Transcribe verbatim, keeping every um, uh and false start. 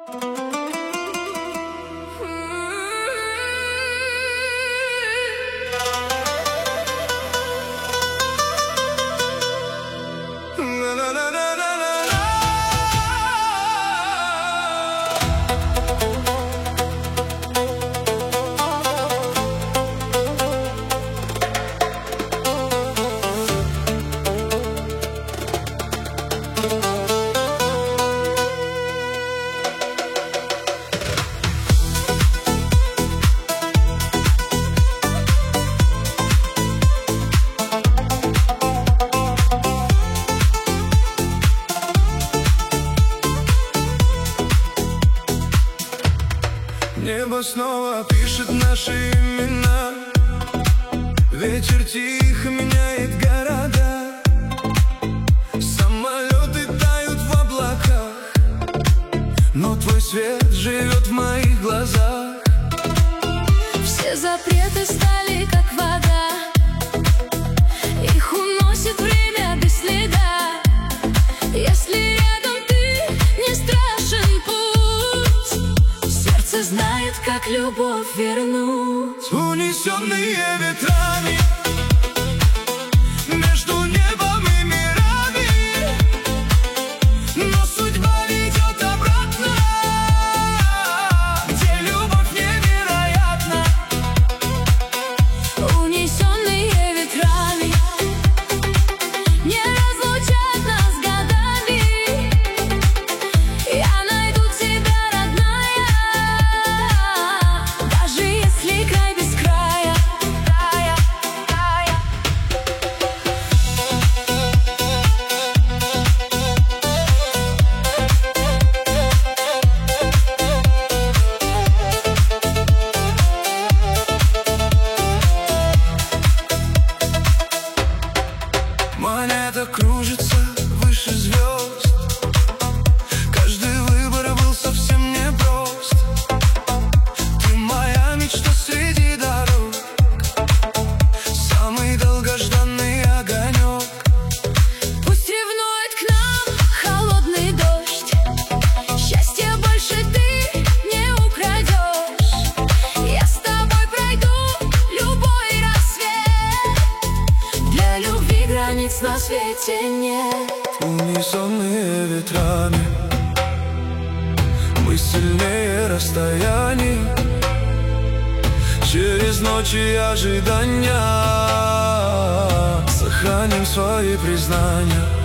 Небо снова пишет наши имена, ветер тихо меняет города, самолеты тают в облаках, но твой свет живет в моих глазах. Все запреты стали как вода, их уносит время без следа. Если рядом ты, не страшен путь, сердце знает, как любовь вернуть. Унесенные ветрами между небом и мирами, но судьба ведет обратно, где любовь невероятна. Унесенные ветрами не разлучат нас годами. Я найду тебя, родная, даже если край без края. Края, края. Монета кружится выше звезд, каждый выбор был совсем непрост. Ты моя мечта среди дорог, самый долгожданный огонек. Пусть ревнует к нам холодный дождь, счастья больше ты не украдешь. Я с тобой пройду любой рассвет, для любви границ на свете нет. Унесенные ветрами, мы сильнее расстояний, через ночи ожидания сохраним свои признания.